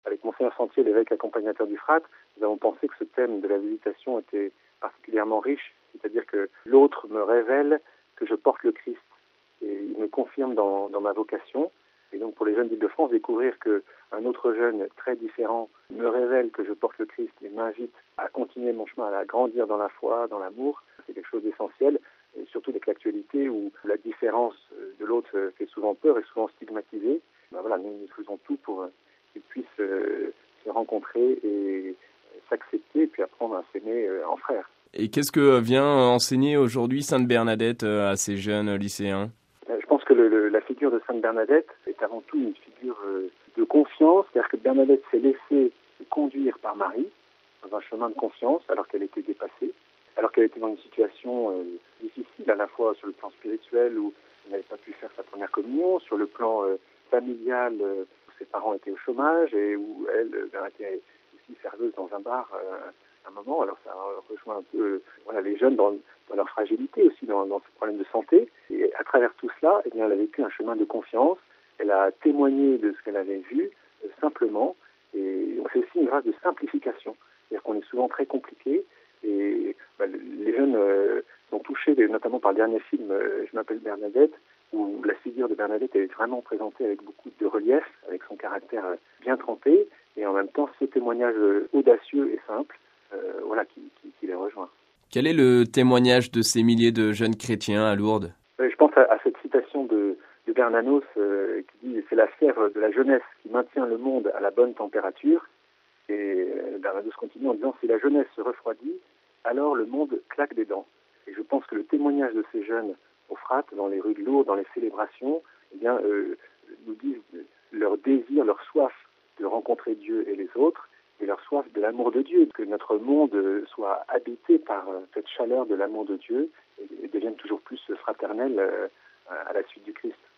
avec Monseigneur Sentier, l'évêque accompagnateur du Frate, nous avons pensé que ce thème de la visitation était particulièrement riche, c'est-à-dire que l'autre me révèle que je porte le Christ et il me confirme dans ma vocation. Et donc pour les jeunes d'Île-de-France, découvrir qu'un autre jeune très différent me révèle que je porte le Christ et m'invite à continuer mon chemin, à grandir dans la foi, dans l'amour, c'est quelque chose d'essentiel. Et surtout avec l'actualité où la différence de l'autre fait souvent peur et souvent stigmatisée. Nous faisons tout pour qu'ils puissent se rencontrer et s'accepter et puis apprendre à s'aimer en frères. Et qu'est-ce que vient enseigner aujourd'hui Sainte Bernadette à ces jeunes lycéens ? Je pense que la figure de Sainte Bernadette est avant tout une figure de confiance, c'est-à-dire que Bernadette s'est laissée conduire par Marie dans un chemin de confiance alors qu'elle était dépassée, alors qu'elle était dans une situation difficile à la fois sur le plan spirituel où elle n'avait pas pu faire sa première communion, sur le plan familial où ses parents étaient au chômage et où elle était aussi serveuse dans un bar à un moment. Alors ça rejoint un peu les jeunes dans leur fragilité aussi, dans ce problème de santé. Et à travers tout cela, elle a vécu un chemin de confiance. Elle a témoigné de ce qu'elle avait vu simplement. Et c'est aussi une grâce de simplification. C'est-à-dire qu'on est souvent très compliqué. Et les jeunes sont touchés, notamment par le dernier film Je m'appelle Bernadette, où la figure de Bernadette est vraiment présentée avec beaucoup de relief, avec son caractère bien trempé, et en même temps ce témoignage audacieux et simple qui les rejoint. Quel est le témoignage de ces milliers de jeunes chrétiens à Lourdes ? Je pense à cette citation de Bernanos qui dit « C'est la sphère de la jeunesse qui maintient le monde à la bonne température ». Et Bernanos continue en disant « Si la jeunesse se refroidit, alors le monde claque des dents ». Et je pense que le témoignage de ces jeunes au Frate, dans les rues de Lourdes, dans les célébrations, nous disent leur désir, leur soif de rencontrer Dieu et les autres, et leur soif de l'amour de Dieu, que notre monde soit habité par cette chaleur de l'amour de Dieu et devienne toujours plus fraternel à la suite du Christ.